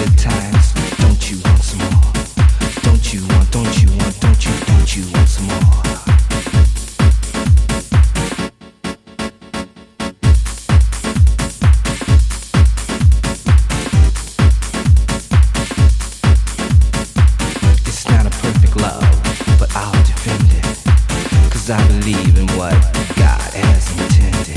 good times. Don't you want some more? Don't you want, don't you want, don't you want some more? It's not a perfect love, but I'll defend it. 'Cause I believe in what God has intended.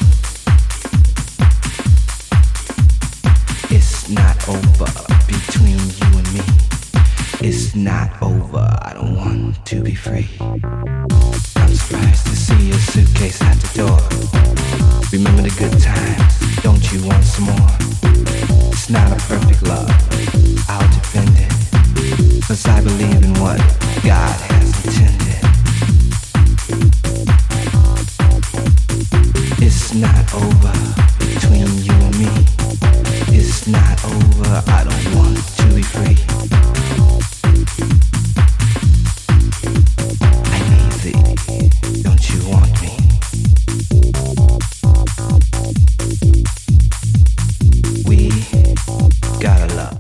It's not over between you and me. It's not over, I don't want to be free. I'm surprised to see your suitcase at the door. Remember the good times, don't you want some more? It's not a perfect love, I'll defend it. 'Cause I believe in what God has intended. It's not over between you and me. It's not over, I don't want to be free.